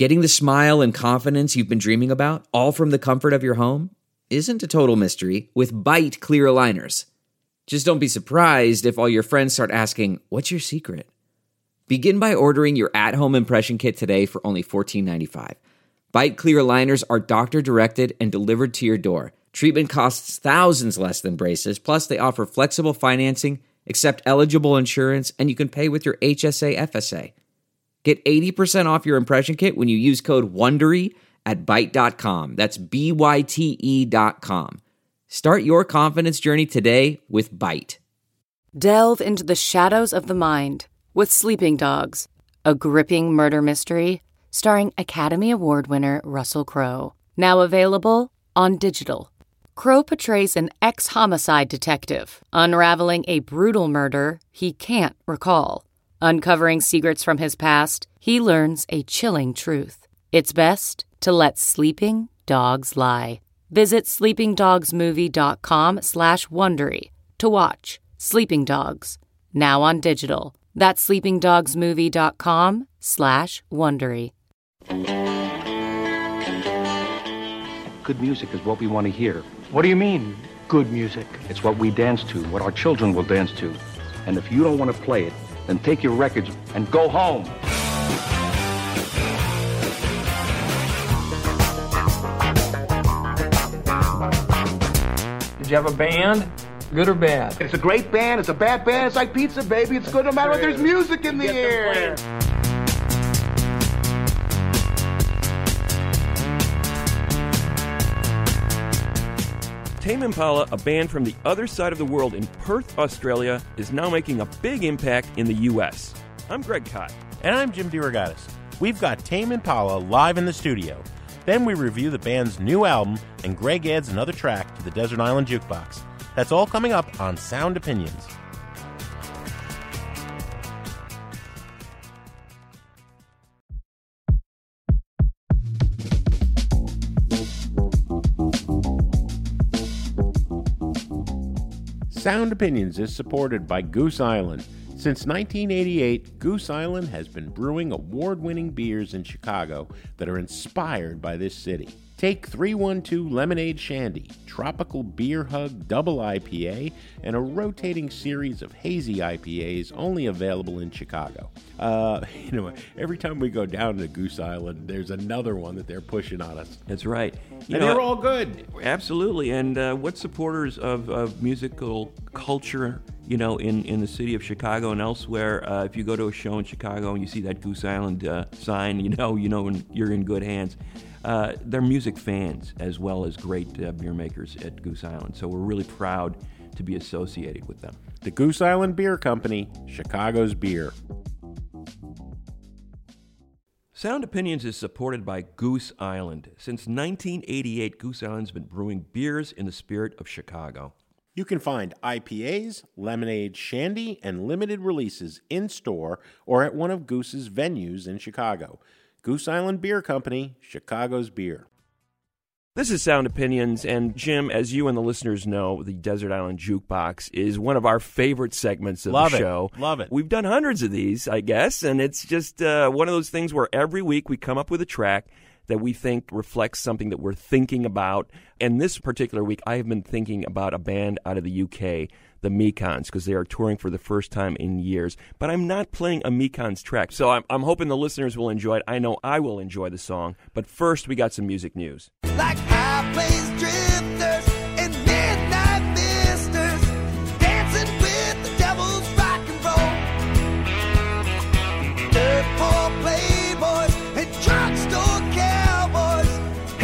Getting the smile and confidence you've been dreaming about, all from the comfort of your home, isn't a total mystery with Byte clear aligners. Just don't be surprised if all your friends start asking, "What's your secret?" Begin by ordering your at-home impression kit today for only $14.95. Byte clear aligners are doctor-directed and delivered to your door. Treatment costs thousands less than braces, plus they offer flexible financing, accept eligible insurance, and you can pay with your HSA FSA. Get 80% off your impression kit when you use code WONDERY at Byte.com. That's BYTE.com. Start your confidence journey today with Byte. Delve into the shadows of the mind with Sleeping Dogs, a gripping murder mystery starring Academy Award winner Russell Crowe. Now available on digital. Crowe portrays an ex-homicide detective unraveling a brutal murder he can't recall. Uncovering secrets from his past, he learns a chilling truth. It's best to let sleeping dogs lie. Visit sleepingdogsmovie.com/Wondery to watch Sleeping Dogs, now on digital. That's sleepingdogsmovie.com/Wondery. Good music is what we want to hear. What do you mean, good music? It's what we dance to, what our children will dance to. And if you don't want to play it, then take your records and go home. Did you have a band? Good or bad? It's a great band, it's a bad band, it's like pizza, baby. It's good no matter what, there's music in the air. Tame Impala, a band from the other side of the world in Perth, Australia, is now making a big impact in the U.S. I'm Greg Kot. And I'm Jim DeRogatis. We've got Tame Impala live in the studio. Then we review the band's new album, and Greg adds another track to the Desert Island Jukebox. That's all coming up on Sound Opinions. Sound Opinions is supported by Goose Island. Since 1988, Goose Island has been brewing award-winning beers in Chicago that are inspired by this city. Take 312 Lemonade Shandy, Tropical Beer Hug Double IPA, and a rotating series of hazy IPAs only available in Chicago. Every time we go down to Goose Island, there's another one that they're pushing on us. That's right. They're all good. Absolutely. And what supporters of musical culture, in the city of Chicago and elsewhere, if you go to a show in Chicago and you see that Goose Island sign, you're in good hands. They're music fans as well as great beer makers at Goose Island. So we're really proud to be associated with them. The Goose Island Beer Company, Chicago's beer. Sound Opinions is supported by Goose Island. Since 1988, Goose Island's been brewing beers in the spirit of Chicago. You can find IPAs, lemonade, shandy, and limited releases in-store or at one of Goose's venues in Chicago. Goose Island Beer Company, Chicago's beer. This is Sound Opinions, and Jim, as you and the listeners know, the Desert Island Jukebox is one of our favorite segments of the show. Love it. We've done hundreds of these, I guess, and it's just one of those things where every week we come up with a track that we think reflects something that we're thinking about. And this particular week, I have been thinking about a band out of the UK, the Mekons, because they are touring for the first time in years. But I'm not playing a Mekons track, so I'm hoping the listeners will enjoy it. I know I will enjoy the song. But first, we got some music news. Like high-place drifters and midnight misters, dancing with the devil's rock and roll. Dirt poor playboys and drugstore cowboys.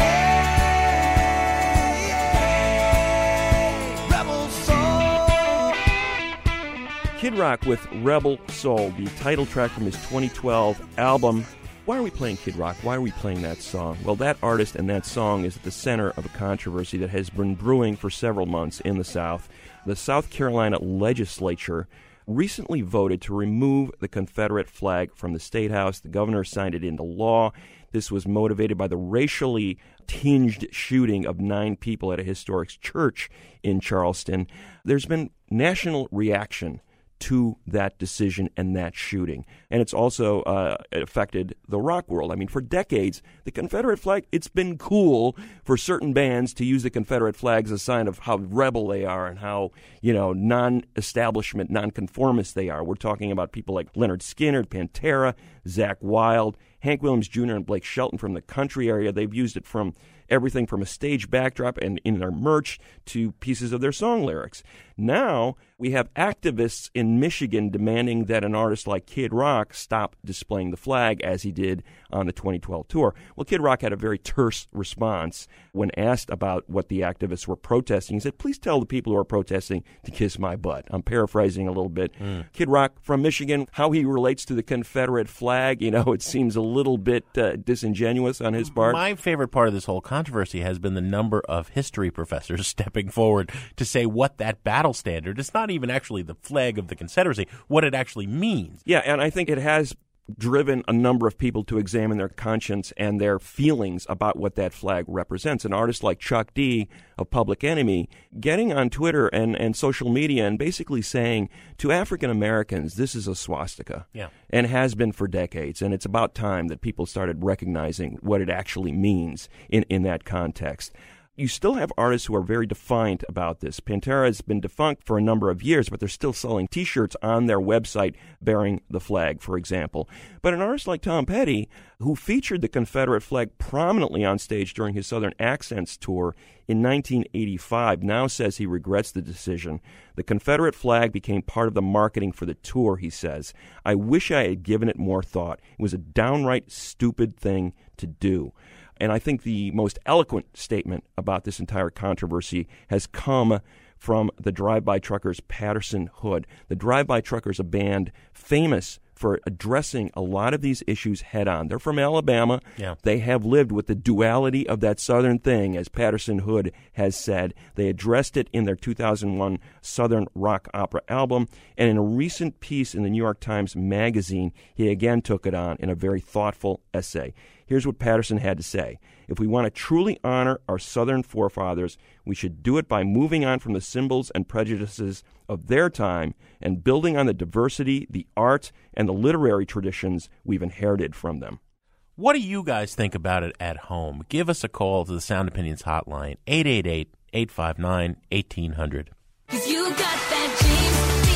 Hey, rebel soul. Kid Rock with Rebel Soul, the title track from his 2012 album. Why are we playing Kid Rock? Why are we playing that song? Well, that artist and that song is at the center of a controversy that has been brewing for several months in the South. The South Carolina legislature recently voted to remove the Confederate flag from the State House. The governor signed it into law. This was motivated by the racially tinged shooting of 9 people at a historic church in Charleston. There's been national reaction to that decision and that shooting. And it's also affected the rock world. I mean, for decades, the Confederate flag, it's been cool for certain bands to use the Confederate flag as a sign of how rebel they are and how, non-establishment, non-conformist they are. We're talking about people like Lynyrd Skynyrd, Pantera, Zakk Wylde, Hank Williams Jr. and Blake Shelton from the country area. They've used it from everything from a stage backdrop and in their merch to pieces of their song lyrics. Now we have activists in Michigan demanding that an artist like Kid Rock stop displaying the flag as he did on the 2012 tour. Well, Kid Rock had a very terse response when asked about what the activists were protesting. He said, "Please tell the people who are protesting to kiss my butt." I'm paraphrasing a little bit. Kid Rock from Michigan, how he relates to the Confederate flag, it seems a little bit disingenuous on his part. My favorite part of this whole controversy has been the number of history professors stepping forward to say what that battle standard, it's not even actually the flag of the Confederacy, what it actually means. Yeah, and I think it has driven a number of people to examine their conscience and their feelings about what that flag represents. An artist like Chuck D of Public Enemy getting on Twitter and social media and basically saying to African Americans, this is a swastika. Yeah. And has been for decades. And it's about time that people started recognizing what it actually means in that context. You still have artists who are very defiant about this. Pantera has been defunct for a number of years, but they're still selling T-shirts on their website bearing the flag, for example. But an artist like Tom Petty, who featured the Confederate flag prominently on stage during his Southern Accents tour in 1985, now says he regrets the decision. The Confederate flag became part of the marketing for the tour, he says. I wish I had given it more thought. It was a downright stupid thing to do. And I think the most eloquent statement about this entire controversy has come from the Drive-By Truckers' Patterson Hood. The Drive-By Truckers, a band famous for addressing a lot of these issues head-on. They're from Alabama. Yeah. They have lived with the duality of that Southern thing, as Patterson Hood has said. They addressed it in their 2001 Southern rock opera album. And in a recent piece in the New York Times Magazine, he again took it on in a very thoughtful essay. Here's what Patterson had to say. If we want to truly honor our Southern forefathers, we should do it by moving on from the symbols and prejudices of their time and building on the diversity, the art, and the literary traditions we've inherited from them. What do you guys think about it at home? Give us a call to the Sound Opinions hotline, 888-859-1800. 'Cause you got that dream,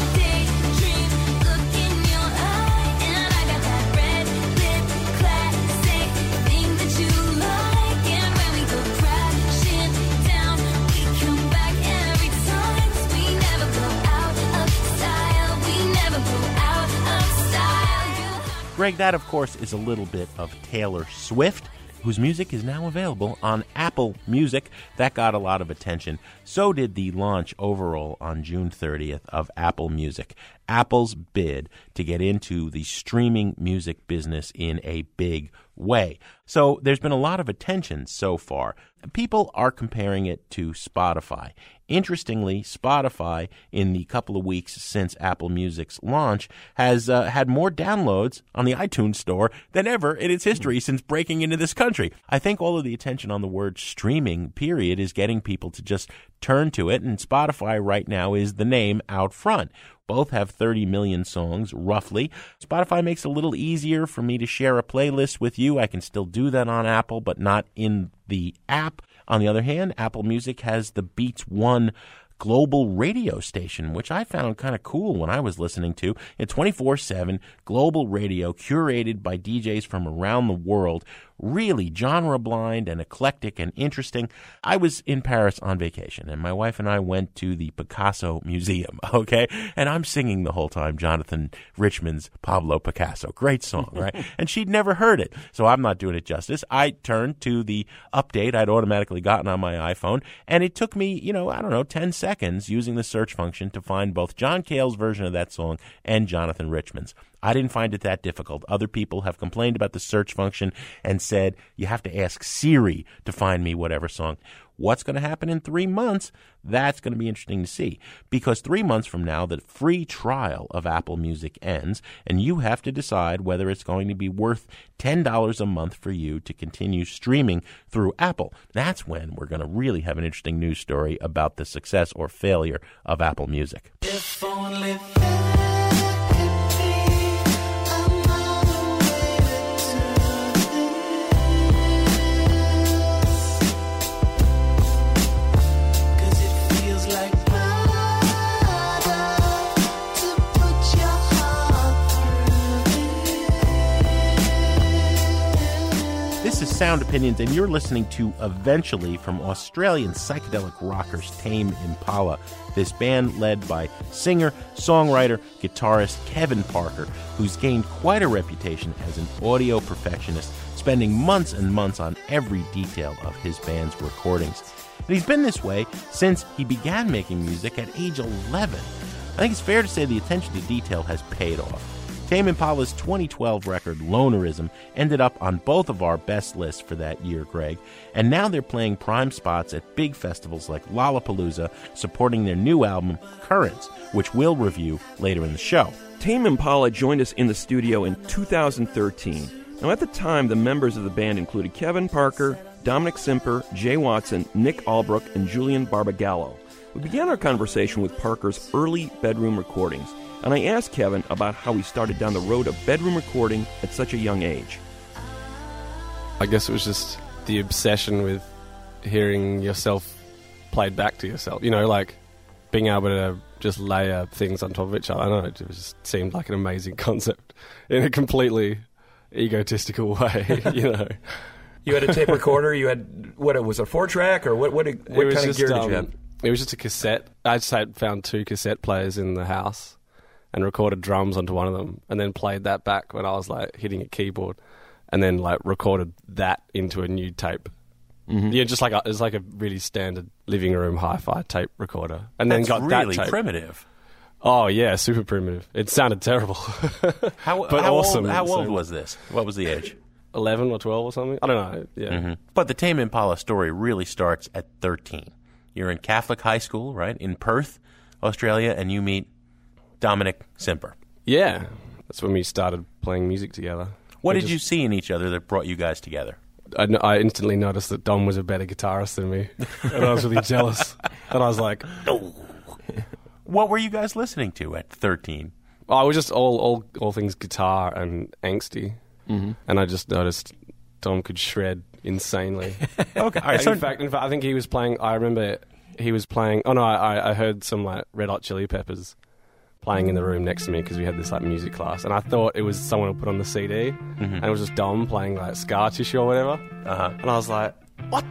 daydream look in your eye, and I got that red lip classic thing that you like. And when we go crashing down, we come back every time. 'Cause we never go out of style. We never go out of style. Greg, that, of course, is a little bit of Taylor Swift, whose music is now available on Apple Music. That got a lot of attention. So did the launch overall on June 30th of Apple Music. Apple's bid to get into the streaming music business in a big way. So there's been a lot of attention so far. People are comparing it to Spotify. Interestingly, Spotify, in the couple of weeks since Apple Music's launch, has had more downloads on the iTunes Store than ever in its history since breaking into this country. I think all of the attention on the word streaming, period, is getting people to just turn to it, and Spotify right now is the name out front. Both have 30 million songs, roughly. Spotify makes it a little easier for me to share a playlist with you. I can still do that on Apple, but not in the app. On the other hand, Apple Music has the Beats One global radio station, which I found kind of cool when I was listening to. It's 24/7 global radio curated by DJs from around the world, really genre blind and eclectic and interesting. I was in Paris on vacation, and my wife and I went to the Picasso Museum, okay? And I'm singing the whole time Jonathan Richman's Pablo Picasso. Great song, right? And she'd never heard it, so I'm not doing it justice. I turned to the update I'd automatically gotten on my iPhone, and it took me, 10 seconds using the search function to find both John Cale's version of that song and Jonathan Richman's. I didn't find it that difficult. Other people have complained about the search function and said you have to ask Siri to find me whatever song. What's going to happen in 3 months? That's going to be interesting to see, because 3 months from now, the free trial of Apple Music ends, and you have to decide whether it's going to be worth $10 a month for you to continue streaming through Apple. That's when we're going to really have an interesting news story about the success or failure of Apple Music. If only This is Sound Opinions, and you're listening to Eventually from Australian psychedelic rockers Tame Impala. This band led by singer, songwriter, guitarist Kevin Parker, who's gained quite a reputation as an audio perfectionist, spending months and months on every detail of his band's recordings. And he's been this way since he began making music at age 11. I think it's fair to say the attention to detail has paid off. Tame Impala's 2012 record, Lonerism, ended up on both of our best lists for that year, Greg, and now they're playing prime spots at big festivals like Lollapalooza, supporting their new album, Currents, which we'll review later in the show. Tame Impala joined us in the studio in 2013. Now, at the time, the members of the band included Kevin Parker, Dominic Simper, Jay Watson, Nick Albrook, and Julian Barbagallo. We began our conversation with Parker's early bedroom recordings, and I asked Kevin about how he started down the road of bedroom recording at such a young age. I guess it was just the obsession with hearing yourself played back to yourself. You know, like being able to just layer things on top of each other. I don't know, it just seemed like an amazing concept in a completely egotistical way, you know. You had a tape recorder, you had, what, it was a 4-track, or what kind of gear did you have? It was just a cassette. I just had found 2 cassette players in the house and recorded drums onto one of them, and then played that back when I was like hitting a keyboard, and then like recorded that into a new tape. Mm-hmm. Yeah, just like it's like a really standard living room hi-fi tape recorder, and then got really that tape. Primitive. Oh yeah, super primitive. It sounded terrible, how awesome. How old was this? What was the age? 11 or 12 or something. I don't know. Yeah. Mm-hmm. But the Tame Impala story really starts at 13. You're in Catholic high school, right, in Perth, Australia, and you meet Dominic Simper. Yeah, that's when we started playing music together. What did you see in each other that brought you guys together? I instantly noticed that Dom was a better guitarist than me, and I was really jealous. And I was like, "No." What were you guys listening to at 13? I was just all things guitar and angsty, and I just noticed Dom could shred insanely. Okay, all right. In fact, I think he was playing. I remember he was playing. Oh no, I heard some like Red Hot Chili Peppers playing in the room next to me because we had this like music class, and I thought it was someone who put on the CD, and it was just Dom playing like Scar Tissue or whatever. And I was like, what?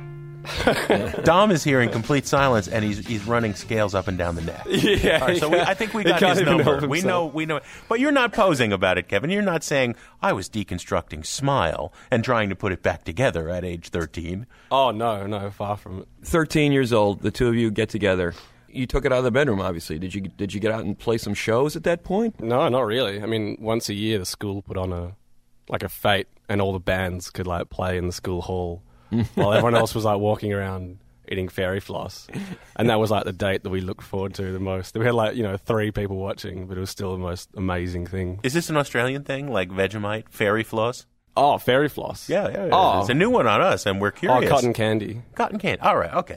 Dom is here in complete silence, and he's running scales up and down the neck. Yeah. All right, so I think we got his number. We know. But you're not posing about it, Kevin. You're not saying I was deconstructing Smile and trying to put it back together at age 13. Oh no, far from it. 13 years old, the two of you get together. You took it out of the bedroom, obviously. Did you get out and play some shows at that point? No, not really. I mean, once a year, the school put on a fete, and all the bands could like play in the school hall, while everyone else was like walking around eating fairy floss, and that was like the date that we looked forward to the most. We had like 3 people watching, but it was still the most amazing thing. Is this an Australian thing, like Vegemite, fairy floss? Oh, fairy floss. Yeah. Oh. It's a new one on us, and we're curious. Oh, cotton candy. Cotton candy. All right. Okay.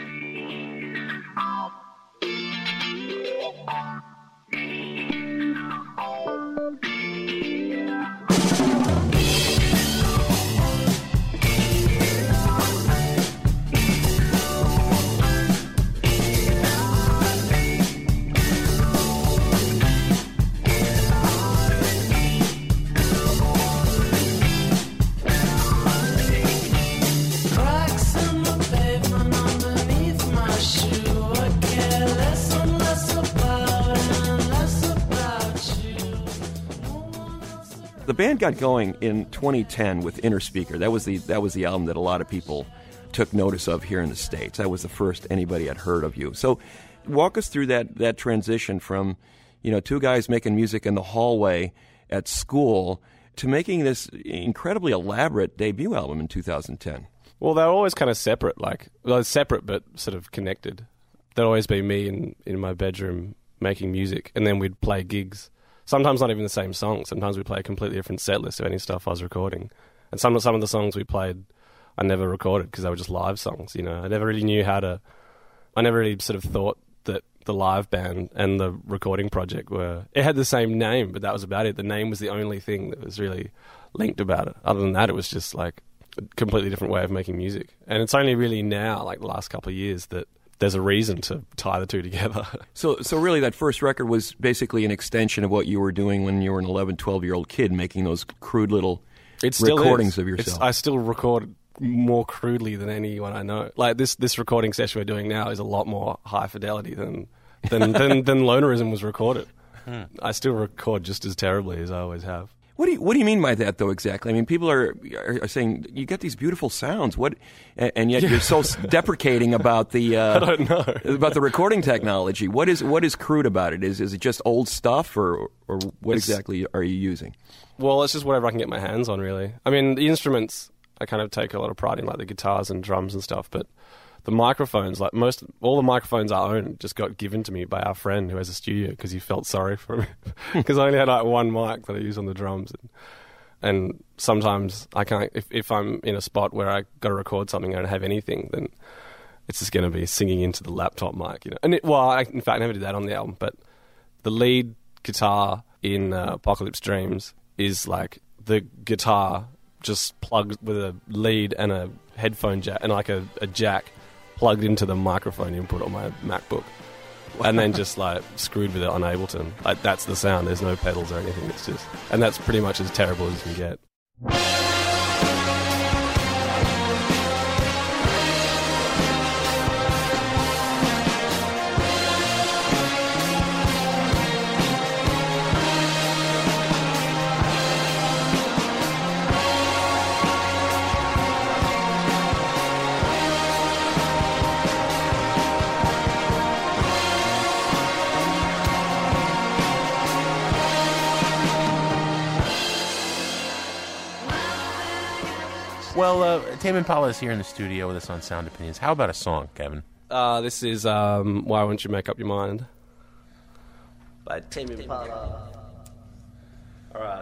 The band got going in 2010 with Inner Speaker. That was the album that a lot of people took notice of here in the States. That was the first anybody had heard of you. So walk us through that transition from, 2 guys making music in the hallway at school to making this incredibly elaborate debut album in 2010. Well, they were always kind of separate, separate but sort of connected. There'd always be me in my bedroom making music, and then we'd play gigs. Sometimes not even the same song. Sometimes we play a completely different set list of any stuff I was recording. And some of the songs we played I never recorded because they were just live songs, I never really knew I never really sort of thought that the live band and the recording project it had the same name, but that was about it. The name was the only thing that was really linked about it. Other than that, it was just like a completely different way of making music. And it's only really now, like the last couple of years, that there's a reason to tie the two together. So really that first record was basically an extension of what you were doing when you were an 11, 12-year-old kid, making those crude little It still recordings is. of yourself. I still record more crudely than anyone I know. Like this recording session we're doing now is a lot more high fidelity than Lonerism was recorded. I still record just as terribly as I always have. What do you mean by that, though, exactly? I mean, people are saying you get these beautiful sounds. And yet you're so deprecating about the I don't know. about the recording technology. What is crude about it? Is it just old stuff, or what exactly are you using? Well, it's just whatever I can get my hands on, really. I mean, the instruments I kind of take a lot of pride in, like the guitars and drums and stuff, but the microphones, like all the microphones I own, just got given to me by our friend who has a studio because he felt sorry for me because I only had like one mic that I use on the drums, and sometimes I can't. If I'm in a spot where I got to record something and I don't have anything, then it's just going to be singing into the laptop mic, you know. And in fact, I never did that on the album, but the lead guitar in Apocalypse Dreams is like the guitar just plugged with a lead and a headphone jack and like a jack plugged into the microphone input on my MacBook, and then just like screwed with it on Ableton. Like that's the sound. There's no pedals or anything. It's just, and that's pretty much as terrible as you can get. Well, Tame Impala is here in the studio with us on Sound Opinions. How about a song, Kevin? This is Why Won't You Make Up Your Mind by Tame Impala. All right.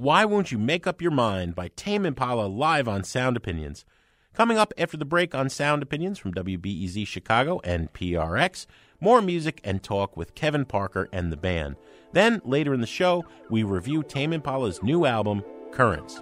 Why Won't You Make Up Your Mind by Tame Impala live on Sound Opinions. Coming up after the break on Sound Opinions from WBEZ Chicago and PRX, more music and talk with Kevin Parker and the band. Then, later in the show, we review Tame Impala's new album, Currents.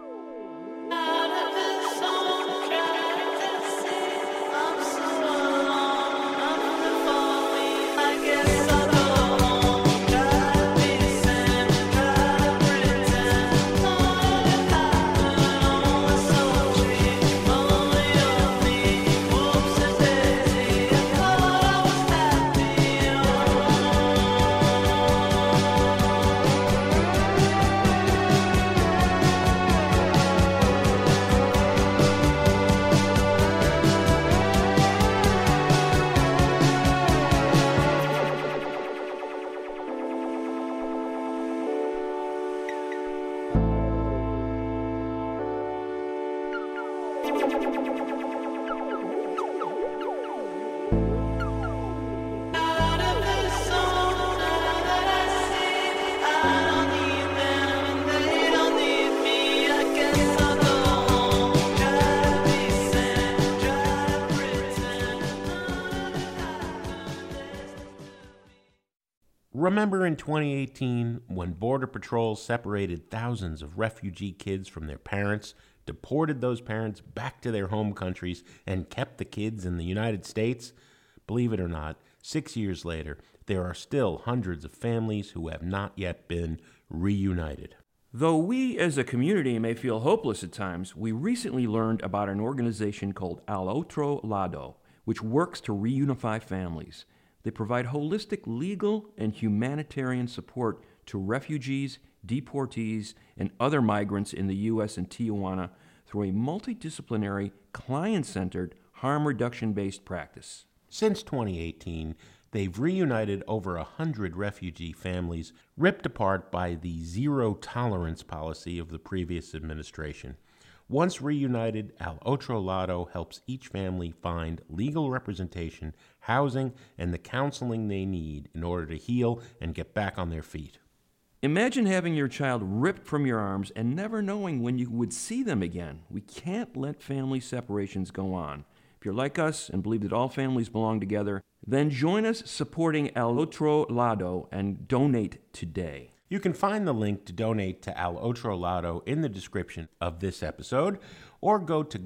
Remember in 2018 when Border Patrol separated thousands of refugee kids from their parents, deported those parents back to their home countries, and kept the kids in the United States? Believe it or not, 6 years later, there are still hundreds of families who have not yet been reunited. Though we as a community may feel hopeless at times, we recently learned about an organization called Al Otro Lado, which works to reunify families. They provide holistic legal and humanitarian support to refugees, deportees, and other migrants in the U.S. and Tijuana through a multidisciplinary, client-centered, harm reduction-based practice. Since 2018, they've reunited over 100 refugee families ripped apart by the zero-tolerance policy of the previous administration. Once reunited, Al Otro Lado helps each family find legal representation, housing, and the counseling they need in order to heal and get back on their feet. Imagine having your child ripped from your arms and never knowing when you would see them again. We can't let family separations go on. If you're like us and believe that all families belong together, then join us supporting Al Otro Lado and donate today. You can find the link to donate to Al Otro Lado in the description of this episode, or go to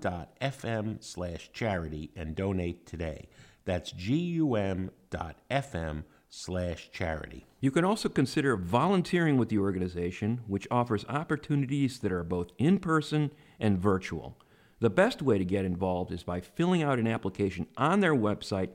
gum.fm/charity and donate today. That's gum.fm/charity. You can also consider volunteering with the organization, which offers opportunities that are both in-person and virtual. The best way to get involved is by filling out an application on their website,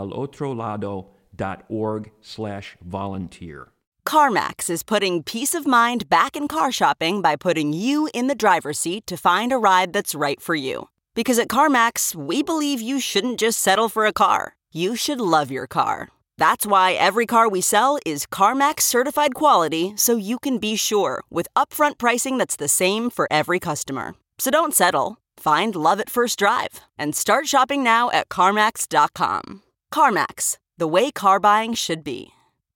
alotrolado.org/volunteer. CarMax is putting peace of mind back in car shopping by putting you in the driver's seat to find a ride that's right for you. Because at CarMax, we believe you shouldn't just settle for a car. You should love your car. That's why every car we sell is CarMax certified quality, so you can be sure with upfront pricing that's the same for every customer. So don't settle. Find love at first drive and start shopping now at CarMax.com. CarMax, the way car buying should be.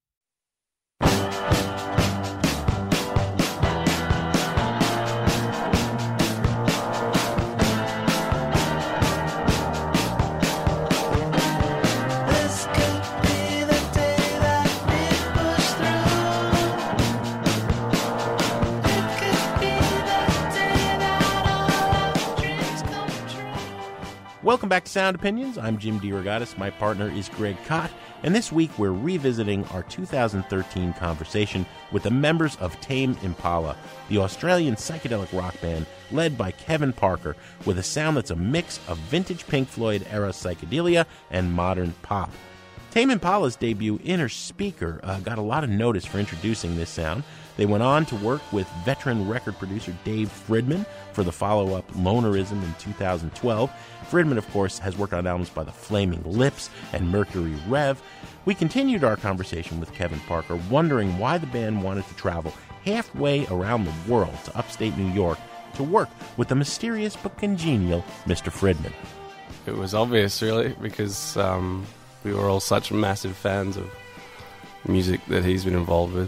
Welcome back to Sound Opinions. I'm Jim DeRogatis. My partner is Greg Kot. And this week we're revisiting our 2013 conversation with the members of Tame Impala, the Australian psychedelic rock band led by Kevin Parker, with a sound that's a mix of vintage Pink Floyd-era psychedelia and modern pop. Tame Impala's debut, Inner Speaker, got a lot of notice for introducing this sound. They went on to work with veteran record producer Dave Fridman for the follow-up Lonerism in 2012. Fridman, of course, has worked on albums by The Flaming Lips and Mercury Rev. We continued our conversation with Kevin Parker, wondering why the band wanted to travel halfway around the world to upstate New York to work with the mysterious but congenial Mr. Fridman. It was obvious, really, because we were all such massive fans of music that he's been involved with.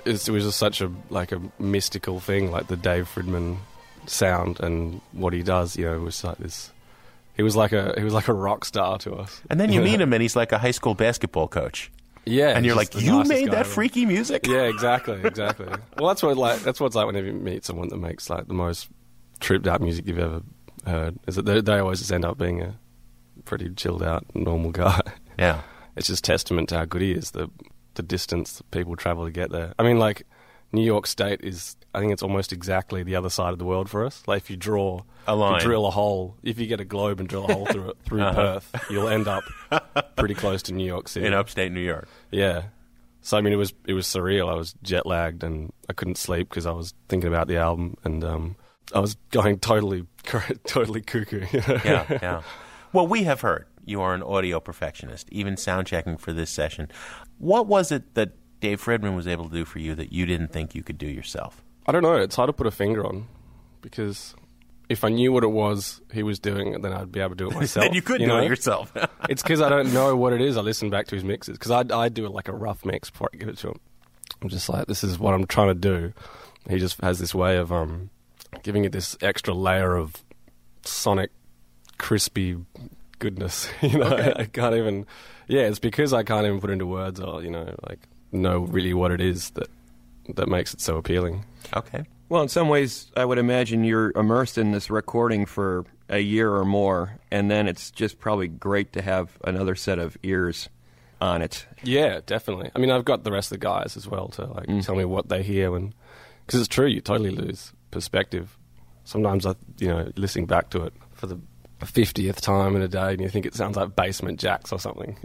it was just such a mystical thing, like the Dave Fridman sound and what he does. You know, it was like this. He was like a rock star to us. And then you meet him, and he's like a high school basketball coach. Yeah, and you're like, you made that freaky music? Yeah, exactly. Well, that's what it's like whenever you meet someone that makes like the most tripped out music you've ever heard. Is that they always just end up being a pretty chilled out, normal guy. Yeah, it's just testament to how good he is. The distance that people travel to get there. I mean, like New York State is. I think it's almost exactly the other side of the world for us. Like if you draw a line, drill a hole. If you get a globe and drill a hole through it through Perth, you'll end up pretty close to New York City, in upstate New York. Yeah. So I mean, it was surreal. I was jet lagged and I couldn't sleep because I was thinking about the album and I was going totally cuckoo. You know? Yeah. Well, we have heard you are an audio perfectionist, even sound checking for this session. What was it that Dave Fridman was able to do for you that you didn't think you could do yourself? I don't know. It's hard to put a finger on because if I knew what it was he was doing, then I'd be able to do it myself. Then you could do it yourself. It's because I don't know what it is. I listen back to his mixes because I do like a rough mix before I give it to him. I'm just like, this is what I'm trying to do. He just has this way of giving it this extra layer of sonic, crispy goodness. You know, okay. I can't even. Yeah, it's because I can't even put into words or know really what it is that makes it so appealing. Okay. Well, in some ways, I would imagine you're immersed in this recording for a year or more, and then it's just probably great to have another set of ears on it. Yeah, definitely. I mean, I've got the rest of the guys as well to tell me what they hear, because it's true, you totally lose perspective. Sometimes listening back to it for the 50th time in a day, and you think it sounds like Basement Jaxx or something,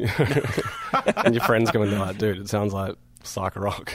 and your friends come and they're like, "Dude, it sounds like psych rock."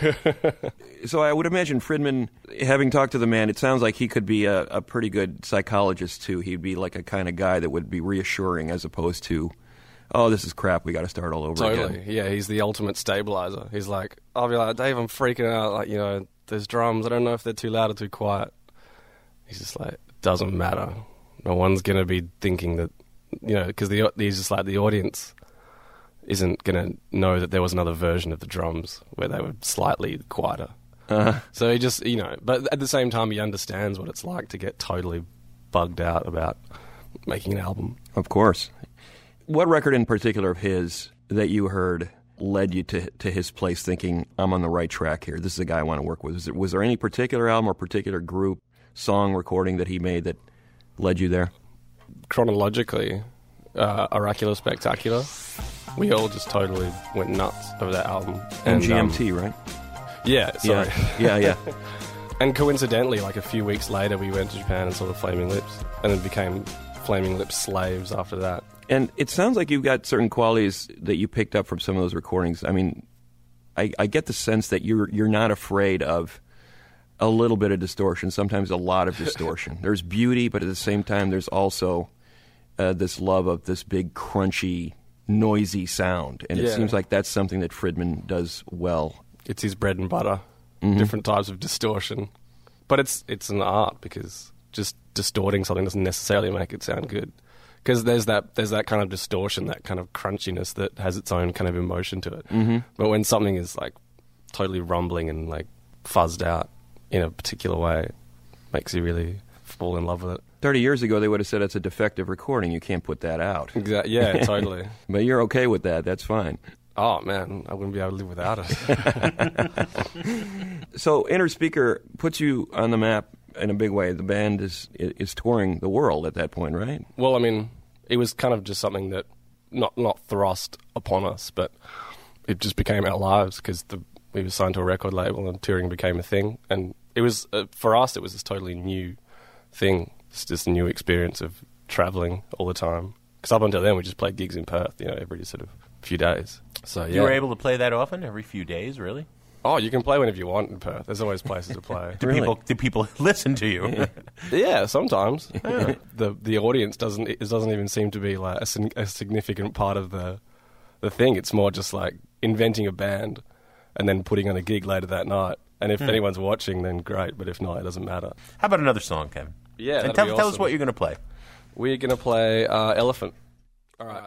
So I would imagine Fridman, having talked to the man, it sounds like he could be a pretty good psychologist too. He'd be like a kind of guy that would be reassuring as opposed to, "Oh, this is crap, we got to start all over again." Totally, yeah. He's the ultimate stabilizer. He's like, I'll be like, "Dave, I'm freaking out. Like, there's drums. I don't know if they're too loud or too quiet." He's just like, "It doesn't matter. No one's going to be thinking that, because he's just like the audience isn't going to know that there was another version of the drums where they were slightly quieter." So he just, but at the same time he understands what it's like to get totally bugged out about making an album. Of course. What record in particular of his that you heard led you to his place thinking, I'm on the right track here, this is a guy I want to work with? Was there any particular album or particular group, song, recording that he made that led you there? Chronologically, Oracular Spectacular. We all just totally went nuts over that album. And GMT, right? Yeah, sorry. Yeah. And coincidentally, like a few weeks later, we went to Japan and saw the Flaming Lips, and then became Flaming Lips slaves after that. And it sounds like you've got certain qualities that you picked up from some of those recordings. I mean, I get the sense that you're not afraid of a little bit of distortion, sometimes a lot of distortion. There's beauty, but at the same time, there's also this love of this big, crunchy, noisy sound. And it seems like that's something that Fridman does well. It's his bread and butter, different types of distortion. But it's an art, because just distorting something doesn't necessarily make it sound good. Because there's that kind of distortion, that kind of crunchiness that has its own kind of emotion to it. Mm-hmm. But when something is like totally rumbling and like fuzzed out in a particular way, it makes you really fall in love with it. 30 years ago, they would have said it's a defective recording. You can't put that out. Exactly. Yeah, totally. But you're okay with that. That's fine. Oh, man, I wouldn't be able to live without it. So Inner Speaker puts you on the map in a big way. The band is touring the world at that point, right? Well, I mean, it was kind of just something that not thrust upon us, but it just became our lives because we were signed to a record label and touring became a thing. And it was, for us, it was this totally new thing. It's just a new experience of traveling all the time. Because up until then, we just played gigs in Perth, every sort of few days. So yeah. You were able to play that often, every few days, really? Oh, you can play whenever you want in Perth. There's always places to play. Do people listen to you? Yeah, sometimes. Yeah. The audience doesn't even seem to be like a significant part of the thing. It's more just like inventing a band and then putting on a gig later that night. And if anyone's watching, then great. But if not, it doesn't matter. How about another song, Kevin? Yeah, and tell us what you're going to play. We're going to play Elephant. All right.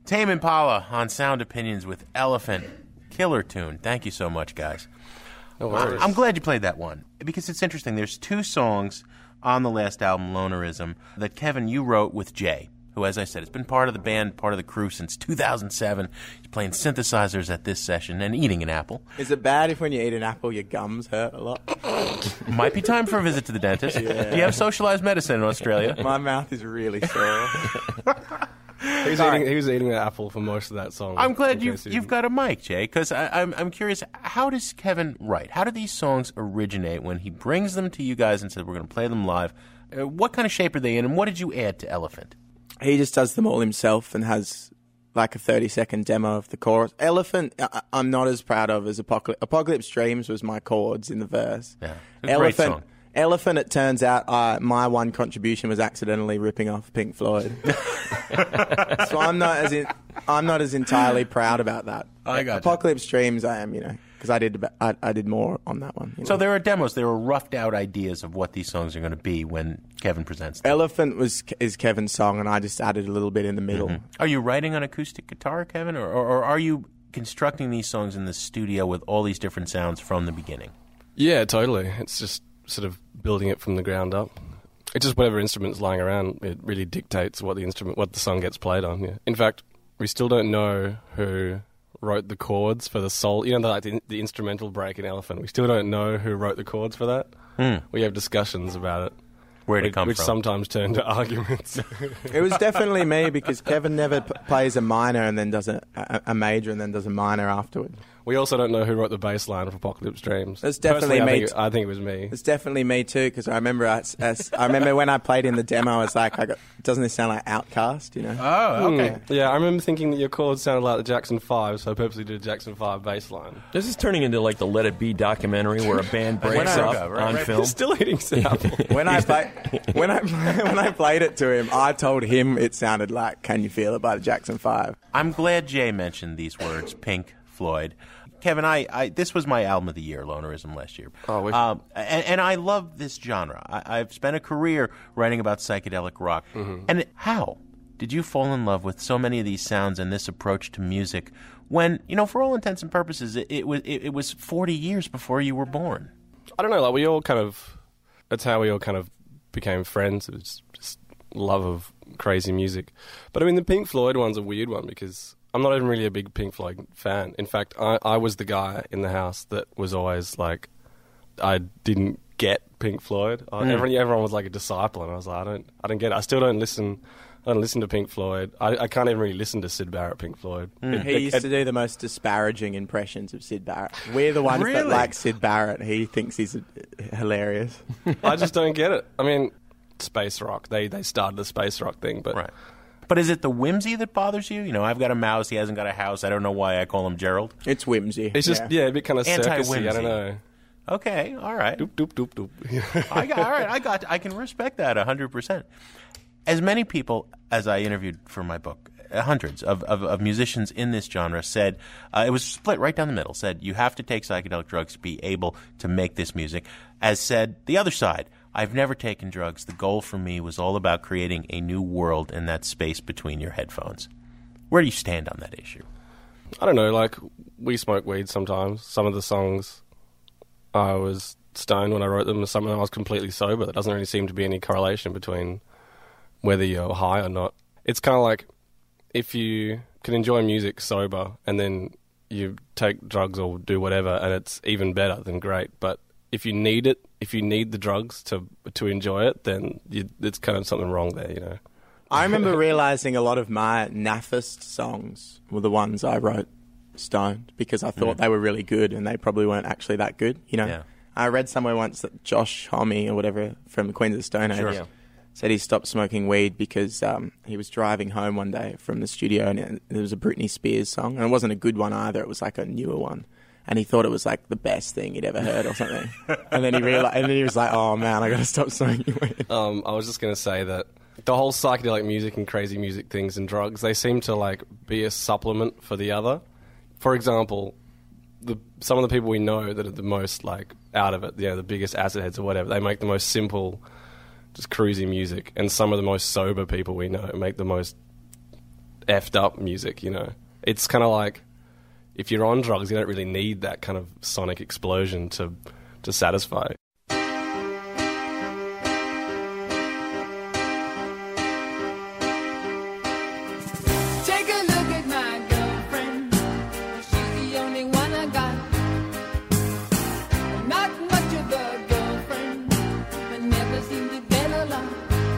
Tame Impala on Sound Opinions with Elephant. Killer tune. Thank you so much, guys. No worries. I'm glad you played that one because it's interesting. There's 2 songs on the last album, Lonerism, that Kevin, you wrote with Jay, who, as I said, has been part of the band, part of the crew since 2007. He's playing synthesizers at this session and eating an apple. Is it bad if when you eat an apple your gums hurt a lot? Might be time for a visit to the dentist. Yeah. Do you have socialized medicine in Australia? My mouth is really sore. He was eating the apple for most of that song. I'm glad you've got a mic, Jay, because I'm curious, how does Kevin write? How do these songs originate when he brings them to you guys and says, we're going to play them live? What kind of shape are they in, and what did you add to Elephant? He just does them all himself and has like a 30-second demo of the chorus. Elephant, I'm not as proud of as Apocalypse. Apocalypse Dreams was my chords in the verse. Yeah, a great song. Elephant, it turns out, my one contribution was accidentally ripping off Pink Floyd. So I'm not as entirely proud about that. I got Apocalypse Dreams, I am, because I did more on that one. So there are demos, there are roughed out ideas of what these songs are going to be when Kevin presents them. Elephant is Kevin's song, and I just added a little bit in the middle. Mm-hmm. Are you writing on acoustic guitar, Kevin, or are you constructing these songs in the studio with all these different sounds from the beginning? Yeah, totally. It's just sort of building it from the ground up. It's just whatever instrument's lying around, it really dictates what the song gets played on. Yeah. In fact, we still don't know who wrote the chords for the soul. Like the instrumental break in Elephant. We still don't know who wrote the chords for that. We have discussions about it. Where'd it come which from? sometimes turn to arguments. It was definitely me because Kevin never plays a minor and then does a major and then does a minor afterward. We also don't know who wrote the bass line of Apocalypse Dreams. It's definitely Personally, me. I think it was me. It's definitely me too because I remember I remember when I played in the demo, I was like, doesn't this sound like Outcast? Oh, okay. Yeah, I remember thinking that your chords sounded like the Jackson 5, so I purposely did a Jackson 5 bass line. This is turning into like the Let It Be documentary where a band breaks up on film. Still eating apple. When I played it to him, I told him it sounded like Can You Feel It by the Jackson 5. I'm glad Jay mentioned these words, Pink Floyd. Kevin, this was my album of the year, Lonerism, last year. And I love this genre. I've spent a career writing about psychedelic rock. Mm-hmm. And how did you fall in love with so many of these sounds and this approach to music when, for all intents and purposes, it was 40 years before you were born? I don't know, like that's how we all kind of became friends. It was just love of crazy music. But I mean, the Pink Floyd one's a weird one because I'm not even really a big Pink Floyd fan. In fact, I was the guy in the house that was always like, I didn't get Pink Floyd. Everyone was like a disciple, and I was like, I don't get it. I still don't listen. I don't listen to Pink Floyd. I can't even really listen to Syd Barrett Pink Floyd. He used to do the most disparaging impressions of Syd Barrett. We're the ones that like Syd Barrett. He thinks he's hilarious. I just don't get it. I mean, space rock. They started the space rock thing, but... Right. But is it the whimsy that bothers you? I've got a mouse, he hasn't got a house. I don't know why I call him Gerald. It's whimsy. It's just, a bit kind of circusy. I don't know. Okay, all right. Doop, doop, doop, doop. I can respect that 100%. As many people as I interviewed for my book, hundreds of musicians in this genre said, it was split right down the middle, said you have to take psychedelic drugs to be able to make this music. As said the other side, I've never taken drugs. The goal for me was all about creating a new world in that space between your headphones. Where do you stand on that issue? I don't know, like, we smoke weed sometimes. Some of the songs I was stoned when I wrote them, some of them I was completely sober. There doesn't really seem to be any correlation between whether you're high or not. It's kind of like if you can enjoy music sober and then you take drugs or do whatever and it's even better, then great. But if you need it, if you need the drugs to enjoy it, then it's kind of something wrong there, I remember realising a lot of my naffest songs were the ones I wrote stoned because I thought they were really good and they probably weren't actually that good, Yeah. I read somewhere once that Josh Homme or whatever from Queens of the Stone Age said he stopped smoking weed because he was driving home one day from the studio and there was a Britney Spears song and it wasn't a good one either, it was like a newer one. And he thought it was like the best thing he'd ever heard or something. And then he realized, and then he was like, "Oh man, I got to stop smoking weed." I was just going to say that the whole psychedelic music and crazy music things and drugs, they seem to like be a supplement for the other. For example, some of the people we know that are the most like out of it, the biggest acid heads or whatever, they make the most simple, just cruisy music. And some of the most sober people we know make the most effed up music, you know. It's kind of like if you're on drugs, you don't really need that kind of sonic explosion to satisfy. Take a look at my girlfriend. She's the only one I got. Not much of a girlfriend, but never seemed to get a lot.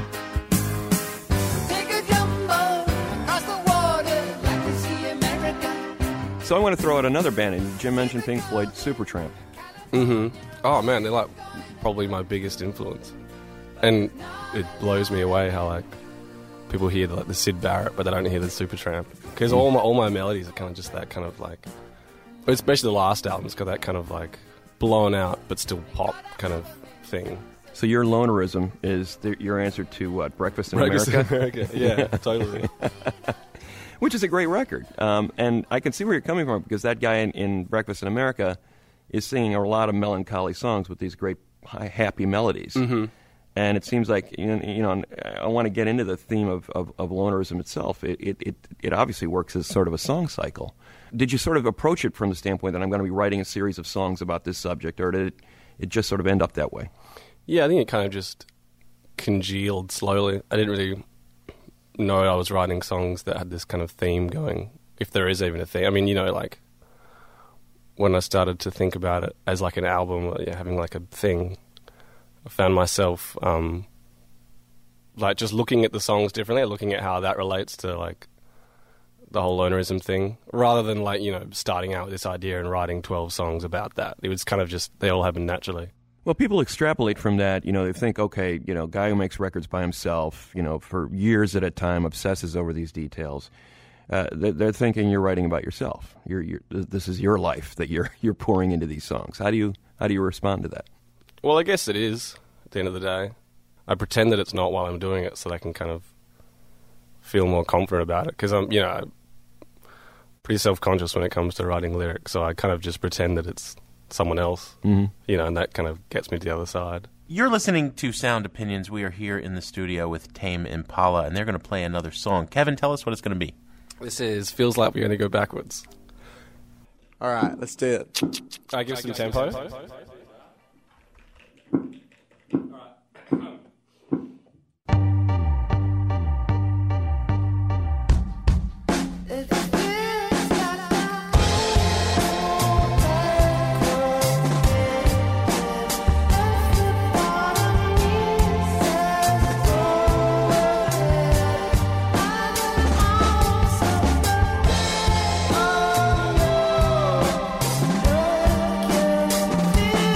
Take a jumbo across the water, like to see America. So I want to throw out another band, and Jim mentioned Pink Floyd, Supertramp. Mm-hmm. Oh, man, they're, like, probably my biggest influence. And it blows me away how, like, people hear, like, the Syd Barrett, but they don't hear the Supertramp. Because all my melodies are kind of just that kind of, like... Especially the last album, it's got that kind of, like, blown out, but still pop kind of thing. So your lonerism is your answer to what? Breakfast in Breakfast America? in America, yeah, totally. Which is a great record. And I can see where you're coming from, because that guy in Breakfast in America is singing a lot of melancholy songs with these great happy melodies. Mm-hmm. And it seems like, you know, I want to get into the theme of lonerism itself. It obviously works as sort of a song cycle. Did you sort of approach it from the standpoint that I'm going to be writing a series of songs about this subject, or did it just sort of end up that way? Yeah, I think it kind of just congealed slowly. I didn't really know I was writing songs that had this kind of theme going, if there is even a theme. I mean, you know, like, when I started to think about it as like an album, having like a thing, I found myself like just looking at the songs differently, looking at how that relates to like the whole lonerism thing, rather than like, you know, starting out with this idea and writing 12 songs about that. It was kind of just, they all happened naturally. Well, people extrapolate from that. You know, they think, okay, you know, guy who makes records by himself, you know, for years at a time, obsesses over these details. They're thinking you're writing about yourself. This is your life that you're pouring into these songs. How do you respond to that? Well, I guess it is, at the end of the day. I pretend that it's not while I'm doing it so that I can kind of feel more confident about it. Because I'm, you know, pretty self-conscious when it comes to writing lyrics, so I kind of just pretend that it's someone else, you know, and that kind of gets me to the other side. You're listening to Sound Opinions. We are here in the studio with Tame Impala, and they're going to play another song. Kevin, tell us what it's going to be. This is Feels Like We're Going to Go Backwards. All right, let's do it. I give some tempo. Feel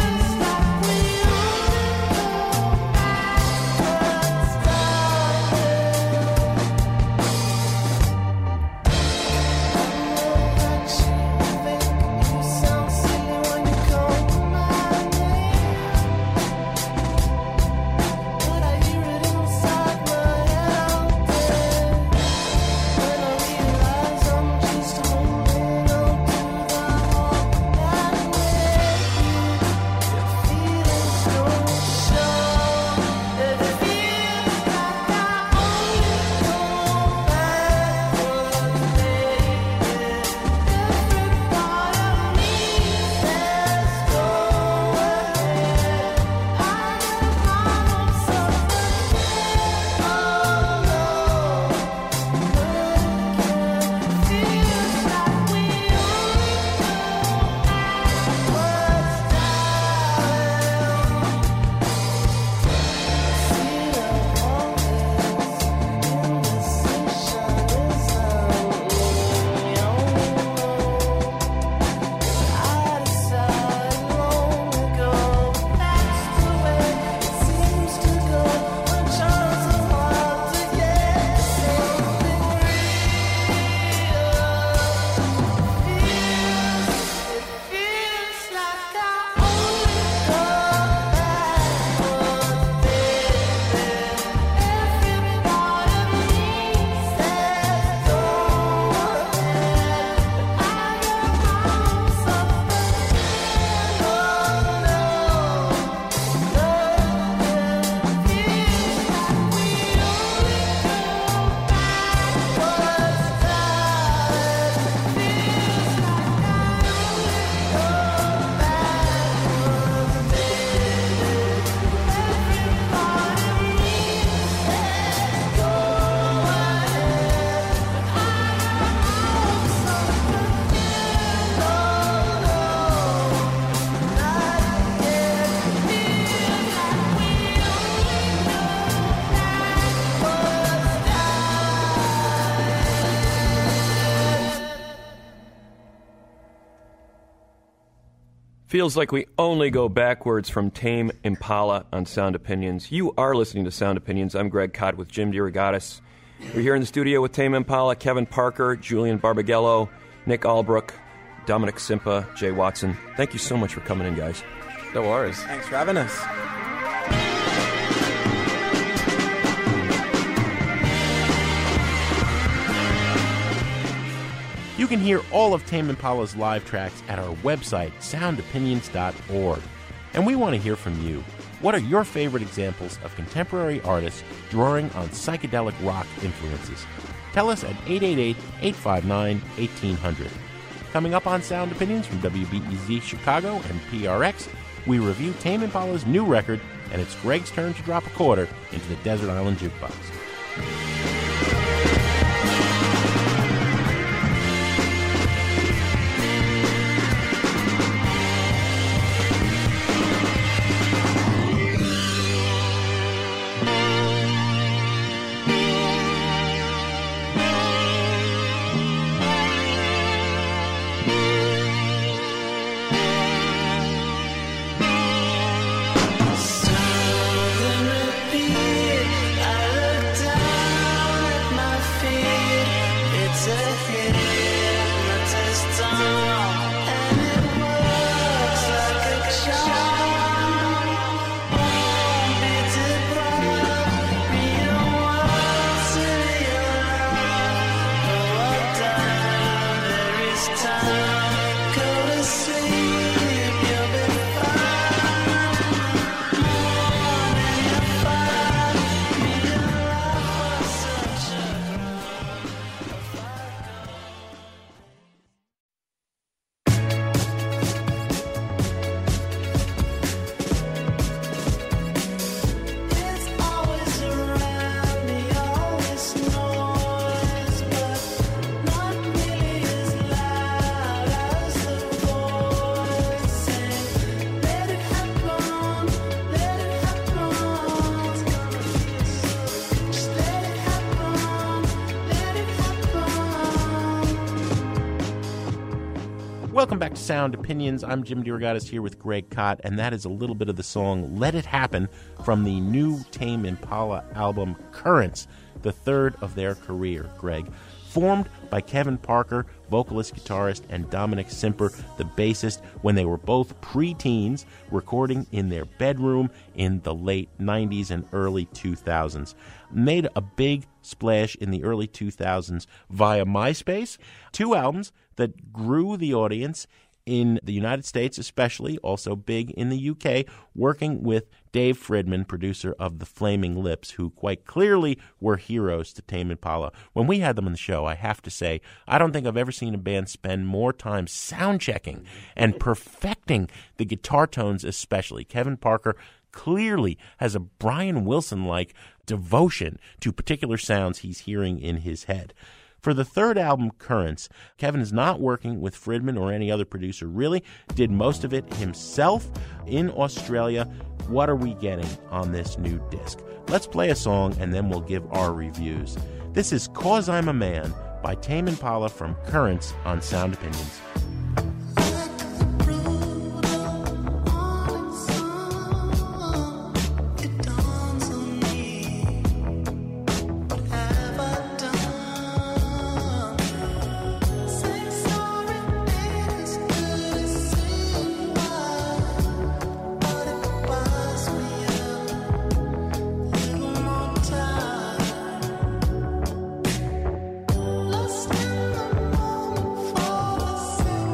Feels like we only go backwards from Tame Impala on Sound Opinions. You are listening to Sound Opinions. I'm Greg Kot with Jim DeRogatis. We're here in the studio with Tame Impala, Kevin Parker, Julian Barbagello, Nick Albrook, Dominic Simpa, Jay Watson. Thank you so much for coming in, guys. No worries. Thanks for having us. You can hear all of Tame Impala's live tracks at our website, soundopinions.org. And we want to hear from you. What are your favorite examples of contemporary artists drawing on psychedelic rock influences? Tell us at 888-859-1800. Coming up on Sound Opinions from WBEZ Chicago and PRX, we review Tame Impala's new record, and it's Greg's turn to drop a quarter into the Desert Island Jukebox. Welcome back to Sound Opinions. I'm Jim DeRogatis here with Greg Kot, and that is a little bit of the song Let It Happen from the new Tame Impala album Currents, the third of their career, Greg. Formed by Kevin Parker, vocalist, guitarist, and Dominic Simper, the bassist, when they were both pre-teens, recording in their bedroom in the late 90s and early 2000s. Made a big splash in the early 2000s via MySpace. 2 albums that grew the audience in the United States especially, also big in the UK, working with Dave Fridman, producer of The Flaming Lips, who quite clearly were heroes to Tame Impala. When we had them on the show, I have to say, I don't think I've ever seen a band spend more time sound-checking and perfecting the guitar tones especially. Kevin Parker clearly has a Brian Wilson-like devotion to particular sounds he's hearing in his head. For the third album, Currents, Kevin is not working with Fridman or any other producer, really. Did most of it himself in Australia. What are we getting on this new disc? Let's play a song and then we'll give our reviews. This is 'Cause I'm a Man by Tame Impala from Currents on Sound Opinions. Lost in the moment for the sake.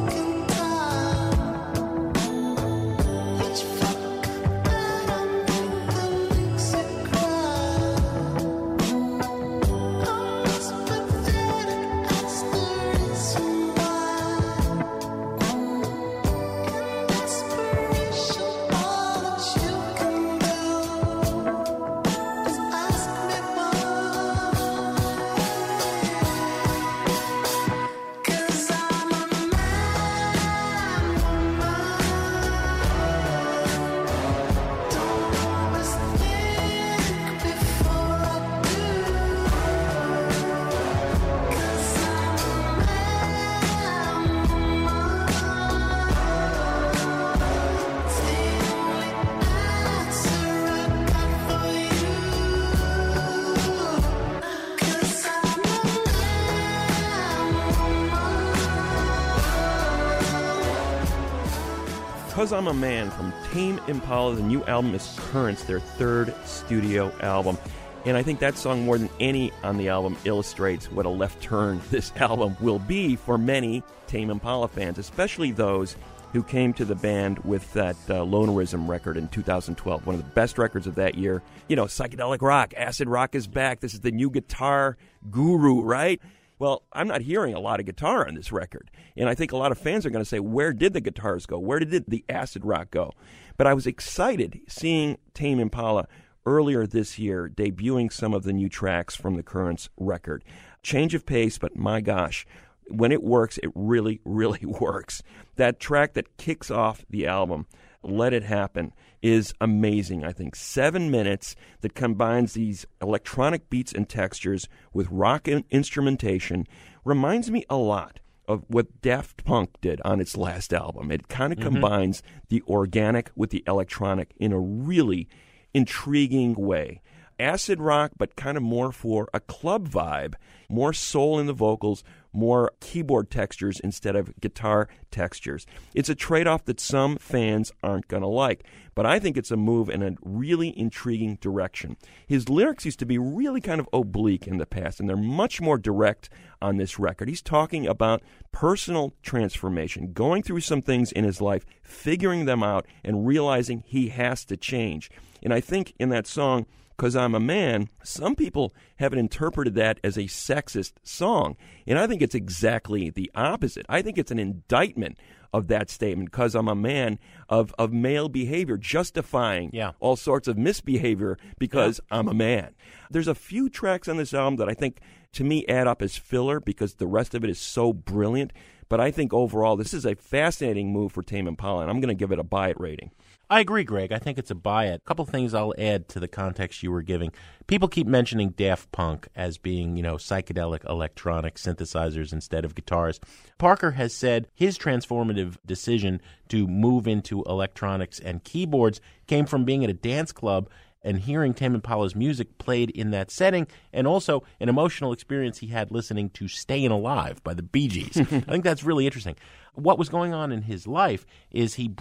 'Cause I'm a Man from Tame Impala. The new album is Currents, their third studio album. And I think that song, more than any on the album, illustrates what a left turn this album will be for many Tame Impala fans, especially those who came to the band with that Lonerism record in 2012, one of the best records of that year. You know, psychedelic rock, acid rock is back. This is the new guitar guru, right? Well, I'm not hearing a lot of guitar on this record. And I think a lot of fans are going to say, where did the guitars go? Where did the acid rock go? But I was excited seeing Tame Impala earlier this year debuting some of the new tracks from the Currents record. Change of pace, but my gosh, when it works, it really, really works. That track that kicks off the album, Let It Happen, is amazing, I think. 7 minutes that combines these electronic beats and textures with rock instrumentation. Reminds me a lot of what Daft Punk did on its last album. It kind of combines the organic with the electronic in a really intriguing way. Acid rock, but kind of more for a club vibe. More soul in the vocals, more keyboard textures instead of guitar textures. It's a trade-off that some fans aren't going to like, but I think it's a move in a really intriguing direction. His lyrics used to be really kind of oblique in the past, and they're much more direct on this record. He's talking about personal transformation, going through some things in his life, figuring them out, and realizing he has to change. And I think in that song, 'Cause I'm a Man, some people have interpreted that as a sexist song. And I think it's exactly the opposite. I think it's an indictment of that statement, 'cause I'm a man, of male behavior, justifying all sorts of misbehavior because I'm a man. There's a few tracks on this album that I think, to me, add up as filler because the rest of it is so brilliant. But I think overall, this is a fascinating move for Tame Impala, and I'm going to give it a buy it rating. I agree, Greg. I think it's a buy it. A couple things I'll add to the context you were giving. People keep mentioning Daft Punk as being, psychedelic electronic synthesizers instead of guitars. Parker has said his transformative decision to move into electronics and keyboards came from being at a dance club and hearing Tame Impala's music played in that setting, and also an emotional experience he had listening to Stayin' Alive by the Bee Gees. I think that's really interesting. What was going on in his life is he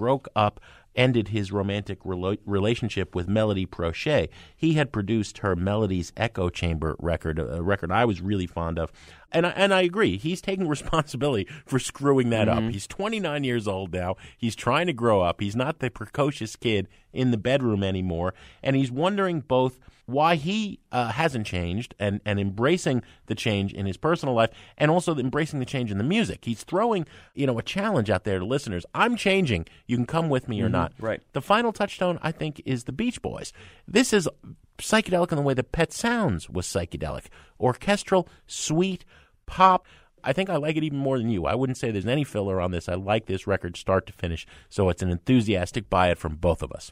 ended his romantic relationship with Melody Prochet. He had produced her Melody's Echo Chamber record, a record I was really fond of. And I agree. He's taking responsibility for screwing that up. He's 29 years old now. He's trying to grow up. He's not the precocious kid in the bedroom anymore. And he's wondering both why he hasn't changed and embracing the change in his personal life and also embracing the change in the music. He's throwing, a challenge out there to listeners. I'm changing. You can come with me or not. Right. The final touchstone, I think, is the Beach Boys. This is psychedelic in the way that Pet Sounds was psychedelic. Orchestral, sweet, pop. I think I like it even more than you. I wouldn't say there's any filler on this. I like this record start to finish, so it's an enthusiastic buy it from both of us.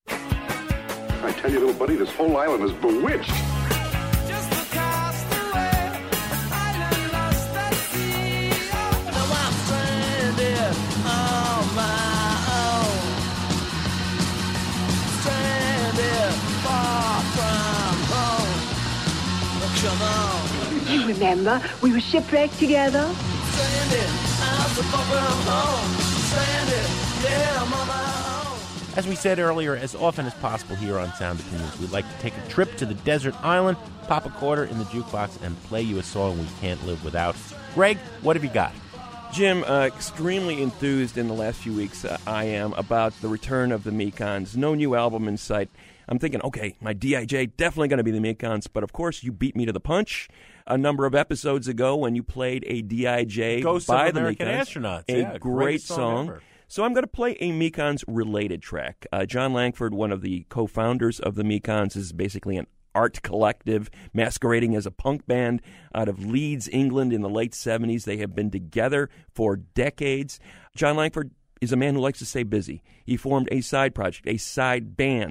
I tell you, little buddy, this whole island is bewitched. Just across the way, island lost at sea. Now I'm stranded on my own. Stranded far from home. Come on. You remember, we were shipwrecked together. Stranded out so far from home. Stranded, yeah, I'm on my own. As we said earlier, as often as possible here on Sound Opinions, we'd like to take a trip to the desert island, pop a quarter in the jukebox, and play you a song we can't live without. Greg, what have you got? Jim, extremely enthused in the last few weeks, I am, about the return of the Mekons. No new album in sight. I'm thinking, okay, my D.I.J. definitely going to be the Mekons, but of course you beat me to the punch a number of episodes ago when you played a D.I.J. Ghosts by of the American Mekons. Astronauts. A Yeah, great song. ever. So I'm going to play a Mekons related track. John Langford, one of the co-founders of the Mekons, is basically an art collective masquerading as a punk band out of Leeds, England in the late 70s. They have been together for decades. John Langford is a man who likes to stay busy. He formed a side project, a side band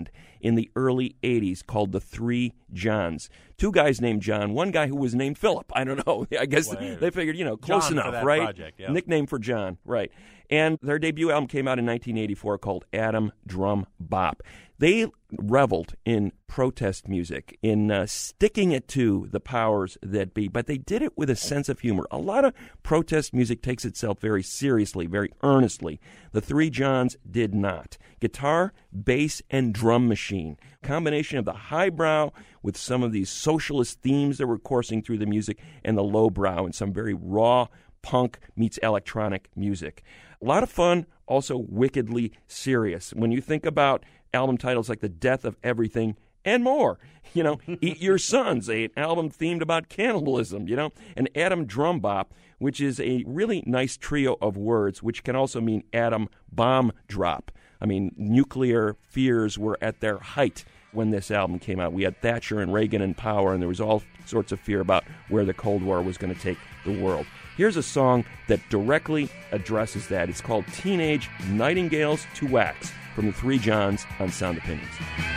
in the early 80s called The Three Johns. Two guys named John, one guy who was named Philip. I don't know. I guess they figured, close John enough, for that right? project, yeah. Nickname for John, right. And their debut album came out in 1984 called Adam Drum Bop. They reveled in protest music, in sticking it to the powers that be, but they did it with a sense of humor. A lot of protest music takes itself very seriously, very earnestly. The Three Johns did not. Guitar, bass, and drum machine. Combination of the highbrow with some of these socialist themes that were coursing through the music and the lowbrow and some very raw punk meets electronic music. A lot of fun, also wickedly serious. When you think about album titles like The Death of Everything and more, Eat Your Sons, an album themed about cannibalism, and Adam Drum Bop, which is a really nice trio of words, which can also mean atom bomb drop. I mean, nuclear fears were at their height when this album came out. We had Thatcher and Reagan in power, and there was all sorts of fear about where the Cold War was going to take the world. Here's a song that directly addresses that. It's called Teenage Nightingales to Wax from the Three Johns on Sound Opinions.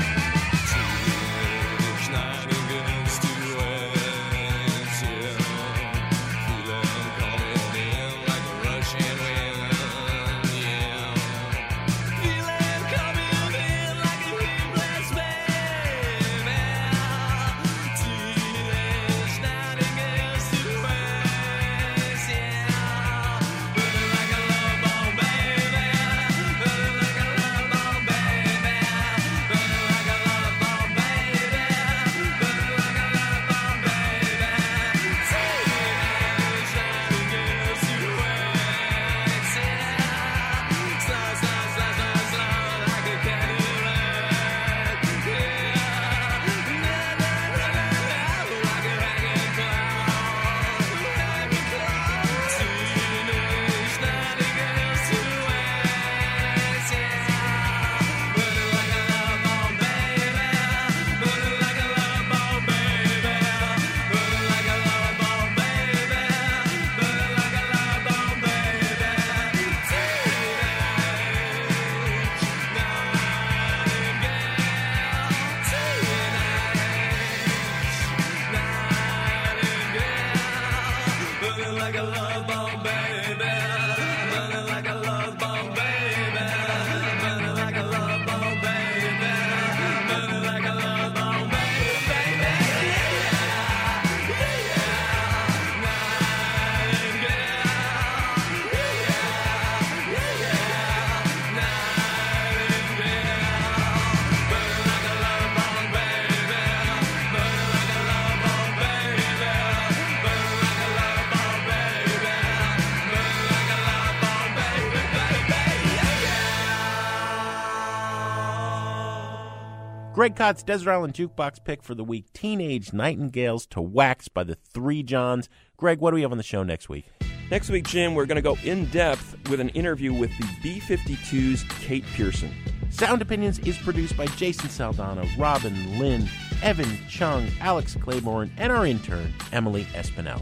Greg Kott's Desert Island Jukebox pick for the week, Teenage Nightingales to Wax by the Three Johns. Greg, what do we have on the show next week? Next week, Jim, we're going to go in-depth with an interview with the B-52's Kate Pearson. Sound Opinions is produced by Jason Saldana, Robin Lynn, Evan Chung, Alex Claiborne, and our intern, Emily Espinel.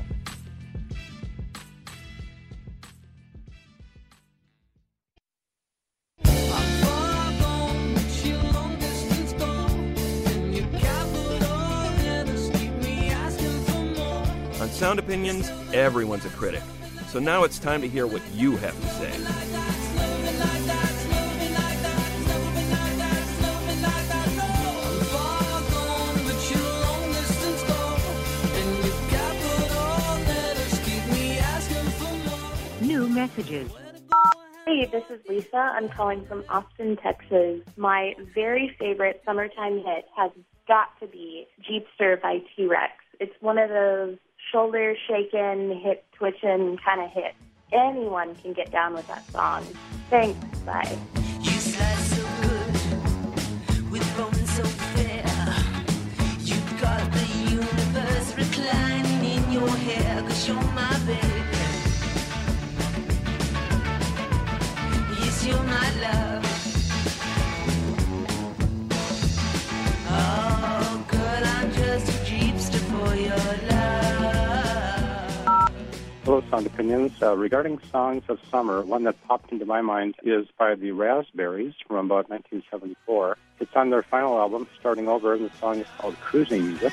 On Sound Opinions, everyone's a critic. So now it's time to hear what you have to say. New messages. Hey, this is Lisa. I'm calling from Austin, Texas. My very favorite summertime hit has got to be Jeepster by T-Rex. It's one of those shoulder-shaking, hip-twitching kind of hits. Anyone can get down with that song. Thanks. Bye. You slide so good with bones so fair. You've got the universe reclining in your hair, 'cause you're my baby. Yes, you're my love. Oh, girl, I'm just a Jeepster for your love. Hello, Sound Opinions. Regarding songs of summer, one that popped into my mind is by the Raspberries from about 1974. It's on their final album, Starting Over, and the song is called Cruising Music.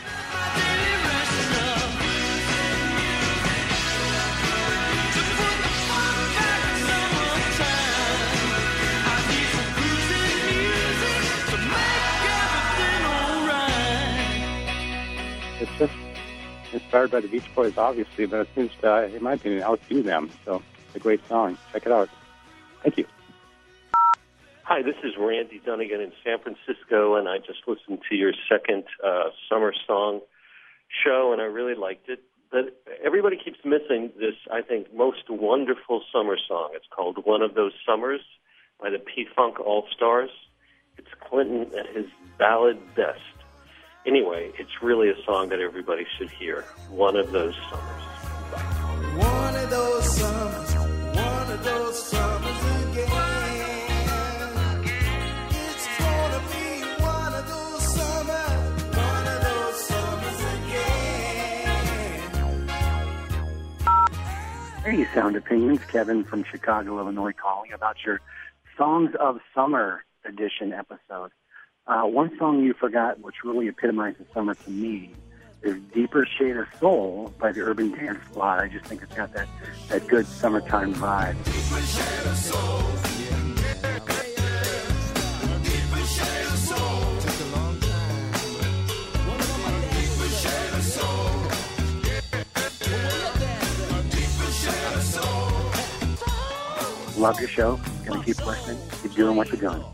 It's just inspired by the Beach Boys, obviously, but it seems to, in my opinion, outdo them. So it's a great song. Check it out. Thank you. Hi, this is Randy Dunnigan in San Francisco, and I just listened to your second summer song show, and I really liked it. But everybody keeps missing this, I think, most wonderful summer song. It's called One of Those Summers by the P-Funk All-Stars. It's Clinton at his ballad best. Anyway, it's really a song that everybody should hear. One of Those Summers. One of those summers, one of those summers again. It's gonna be one of those summers again. Hey, Sound Opinions. Kevin from Chicago, Illinois, calling about your Songs of Summer edition episode. One song you forgot, which really epitomizes summer to me, is Deeper Shade of Soul by the Urban Dance Squad. I just think it's got that good summertime vibe. Deeper shade of soul. Deeper shade of soul. Took a long time. Deeper shade of soul. Deeper shade of soul. Love your show. Gonna keep listening. Keep doing what you're doing.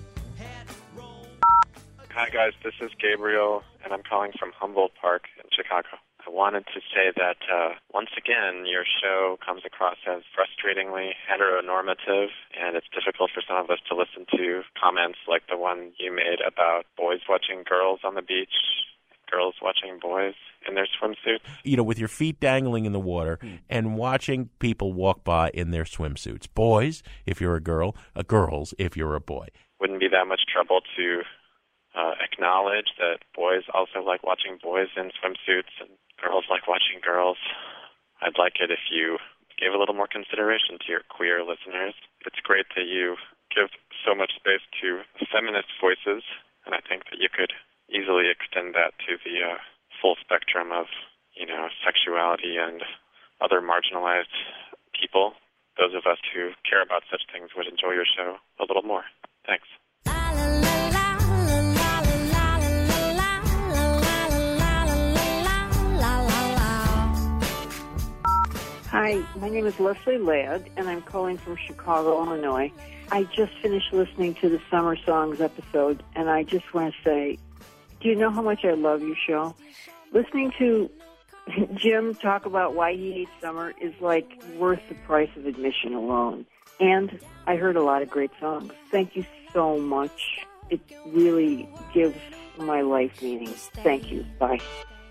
Hi, guys. This is Gabriel, and I'm calling from Humboldt Park in Chicago. I wanted to say that, once again, your show comes across as frustratingly heteronormative, and it's difficult for some of us to listen to comments like the one you made about boys watching girls on the beach, girls watching boys in their swimsuits. You know, with your feet dangling in the water and watching people walk by in their swimsuits. Boys, if you're a girl, girls, if you're a boy. Wouldn't be that much trouble to acknowledge that boys also like watching boys in swimsuits and girls like watching girls. I'd like it if you gave a little more consideration to your queer listeners. It's great that you give so much space to feminist voices, and I think that you could easily extend that to the full spectrum of, sexuality and other marginalized people. Those of us who care about such things would enjoy your show a little more. Thanks. Hi, my name is Leslie Ladd, and I'm calling from Chicago, Illinois. I just finished listening to the Summer Songs episode, and I just want to say, do you know how much I love your show? Listening to Jim talk about why he hates summer is like worth the price of admission alone. And I heard a lot of great songs. Thank you so much. It really gives my life meaning. Thank you. Bye.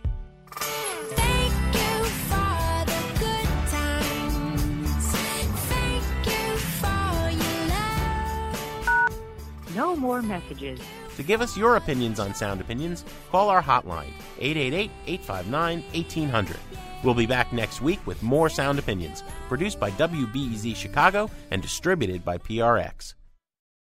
No more messages. To give us your opinions on Sound Opinions, call our hotline, 888-859-1800. We'll be back next week with more Sound Opinions, produced by WBEZ Chicago and distributed by PRX.